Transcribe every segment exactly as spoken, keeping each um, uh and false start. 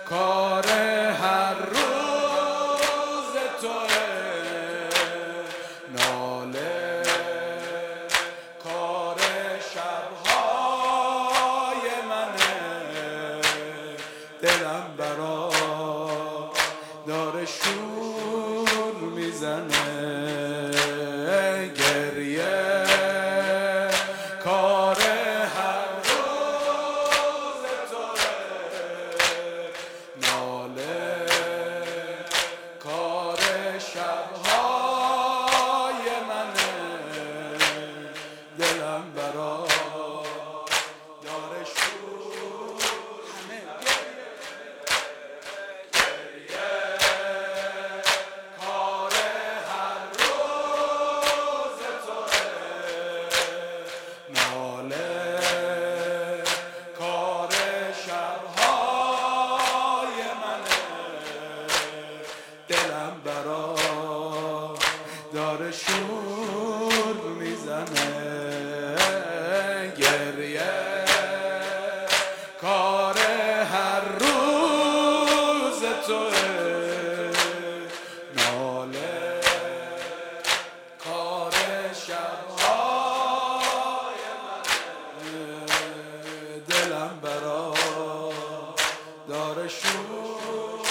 کار هر روز توه، ناله کار شبهای منه، دلم برا داره شور میزنه. گریه کار هر روز توه، ناله کار شبهای منه، دلم برا داره شور. همه گریه کار هر روز توه، ناله کار شبهای منه، دلم برا داره شور میزنه. گریه کار هر روز توه، ناله کار شبهای منه، دلم برا داره شور.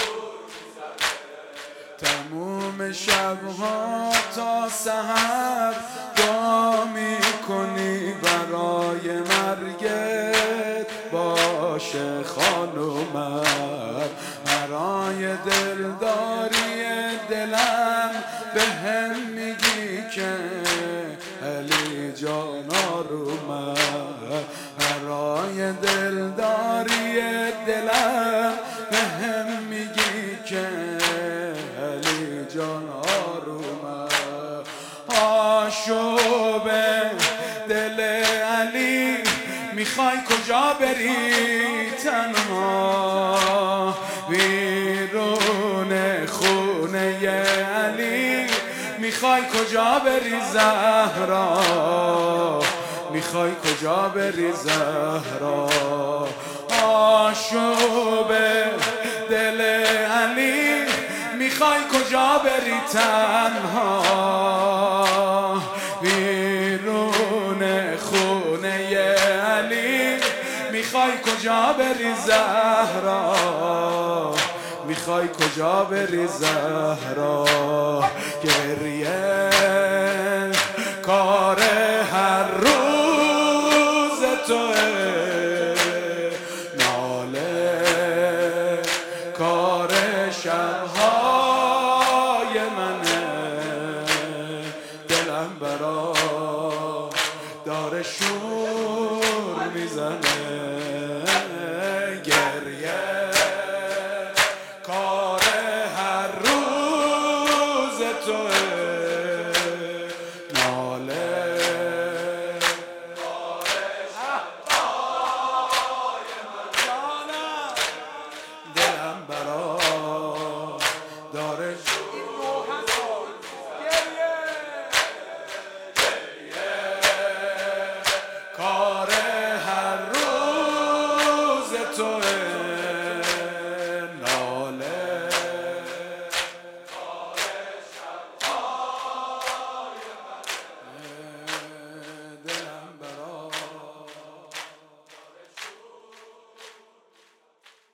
تموم شبها تا سحر دعا میکنی برای مرگت باشه خانومم، برای دلداری دلم به هم میگی که علی جان آرومم، برای دلداری دلم به هم میگی که علی جان آرومم. آشوبه دل علی میخوای کجا بری تنها، بیرون خونه علی میخوای کجا بری زهرا، میخوای کجا بری زهرا. آشوبه دل علی میخوای کجا بری تنها، بیرون خونه علی میخوای کجا بری زهرا، میخوای کجا بری زهرا. گریه کار هر روز توه، ناله کار شبهای منه، دلم برا داره شور میزنه. گریه کار هر روز توه، ناله کار شبهای منه، دلم برا داره کار هر روز توه،